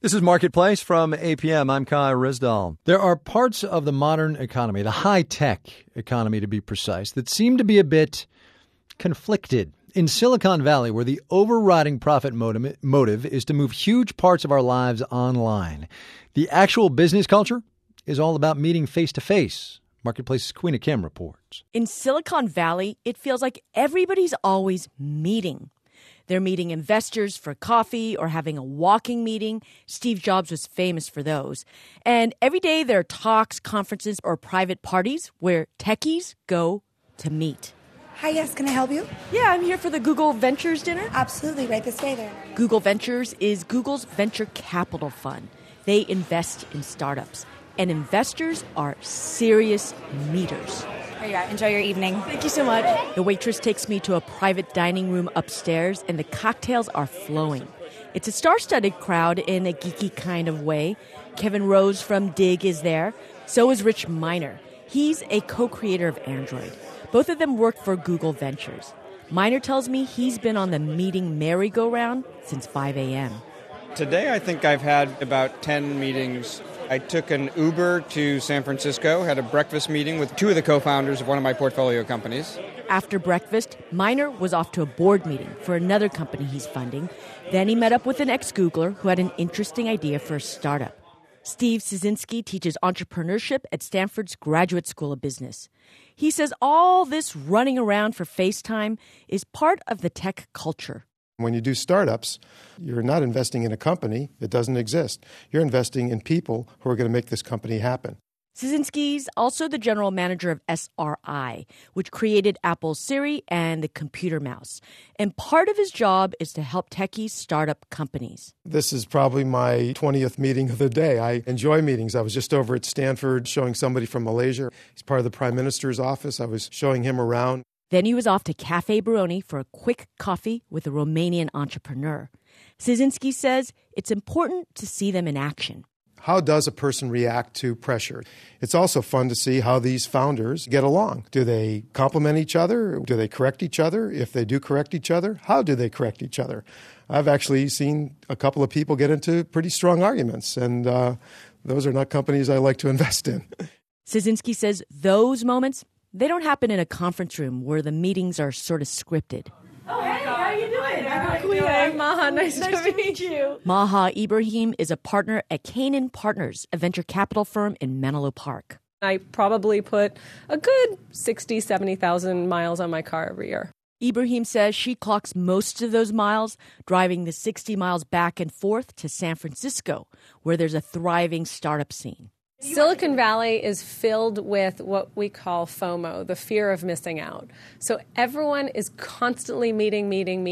This is Marketplace from APM. I'm Kai Rizdal. There are parts of the modern economy, the high-tech economy to be precise, that seem to be a bit conflicted. In Silicon Valley, where the overriding profit motive is to move huge parts of our lives online, the actual business culture is all about meeting face-to-face. Marketplace's Queena Kim reports. In Silicon Valley, it feels like everybody's always meeting. They're meeting investors for coffee or having a walking meeting. Steve Jobs was famous for those. And every day there are talks, conferences, or private parties where techies go to meet. Hi, yes, can I help you? Yeah, I'm here for the Google Ventures dinner. Absolutely, right this way there. Google Ventures is Google's venture capital fund. They invest in startups. And investors are serious meeters. Here you are. Enjoy your evening. Thank you so much. The waitress takes me to a private dining room upstairs, and the cocktails are flowing. It's a star-studded crowd in a geeky kind of way. Kevin Rose from Dig is there. So is Rich Miner. He's a co-creator of Android. Both of them work for Google Ventures. Miner tells me he's been on the meeting merry-go-round since 5 a.m. Today, I think I've had about 10 meetings. I took an Uber to San Francisco, had a breakfast meeting with two of the co-founders of one of my portfolio companies. After breakfast, Miner was off to a board meeting for another company he's funding. Then he met up with an ex-Googler who had an interesting idea for a startup. Steve Cieszinski teaches entrepreneurship at Stanford's Graduate School of Business. He says all this running around for FaceTime is part of the tech culture. When you do startups, you're not investing in a company that doesn't exist. You're investing in people who are going to make this company happen. Cieszinski's also the general manager of SRI, which created Apple's Siri and the computer mouse. And part of his job is to help techies start up companies. This is probably my 20th meeting of the day. I enjoy meetings. I was just over at Stanford showing somebody from Malaysia. He's part of the Prime Minister's office. I was showing him around. Then he was off to Cafe Baroni for a quick coffee with a Romanian entrepreneur. Cieszinski says it's important to see them in action. How does a person react to pressure? It's also fun to see how these founders get along. Do they complement each other? Do they correct each other? If they do correct each other, how do they correct each other? I've actually seen a couple of people get into pretty strong arguments, and those are not companies I like to invest in. Cieszinski says those moments, they don't happen in a conference room where the meetings are sort of scripted. Oh, hey, how are you doing? I'm Maha. Nice to meet you. Maha Ibrahim is a partner at Canaan Partners, a venture capital firm in Menlo Park. I probably put a good 60,000, 70,000 miles on my car every year. Ibrahim says she clocks most of those miles driving the 60 miles back and forth to San Francisco, where there's a thriving startup scene. Silicon Valley is filled with what we call FOMO, the fear of missing out. So everyone is constantly meeting in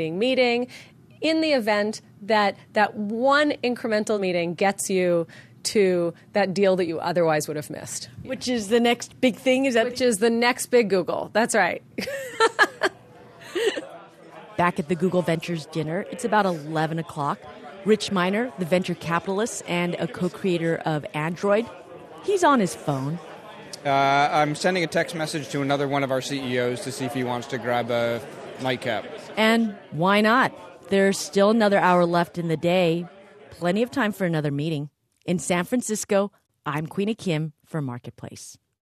the event that that one incremental meeting gets you to that deal that you otherwise would have missed. Which is the next big thing? Which is the next big Google. That's right. Back at the Google Ventures dinner, it's about 11 o'clock. Rich Miner, the venture capitalist and a co-creator of Android, he's on his phone. I'm sending a text message to another one of our CEOs to see if he wants to grab a nightcap. And why not? There's still another hour left in the day. Plenty of time for another meeting. In San Francisco, I'm Queena Kim for Marketplace.